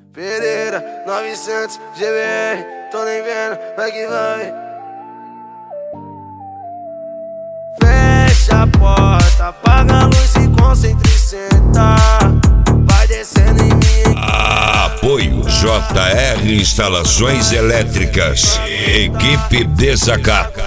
Pereira, 900, GBR, tô nem vendo, vai que vai. Fecha a porta, apaga a luz e concentre e senta. Vai descendo em mim. Apoio JR Instalações Elétricas. Equipe Desacato.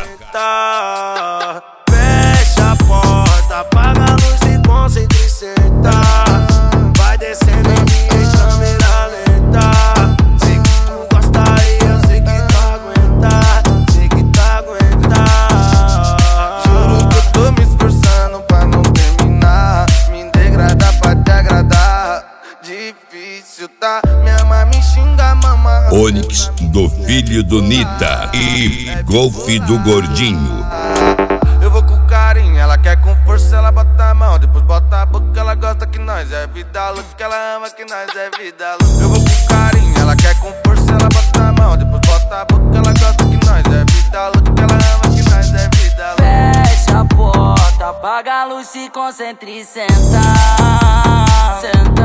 Fecha a porta, apaga a luz e concentre e senta. Vai descendo em mim em câmera lenta. Sei que tu gosta aí, eu sei que tu aguenta. Sei que tu aguenta. Juro que eu tô me esforçando pra não terminar. Me degradar pra te agradar. Difícil, tá? Minha mãe me xinga, mamãe. Onix do filho do Nita e Golf do Gordinho. Eu vou com carinho, ela quer com força, ela bota a mão, depois bota a boca, ela gosta que nós é vida louca, que ela ama que nós é vida louca. Eu vou com carinho, ela quer com força, ela bota a mão, depois bota a boca, ela gosta que nós é vida louca, que ela ama que nós é vida louca. Fecha a porta, apaga a luz, se concentre e senta. Senta.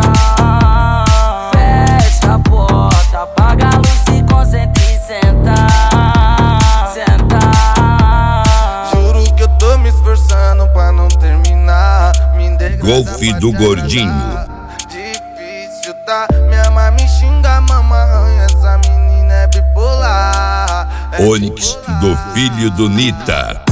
Fecha a porta, apaga a luz, se concentre e senta. Senta. Juro que eu tô me esforçando pra não terminar. Me degradar Golf pra do te Gordinho. agradar. Difícil, tá? Minha mãe me xinga, mamãe, essa menina é bipolar. Onix do filho do Nita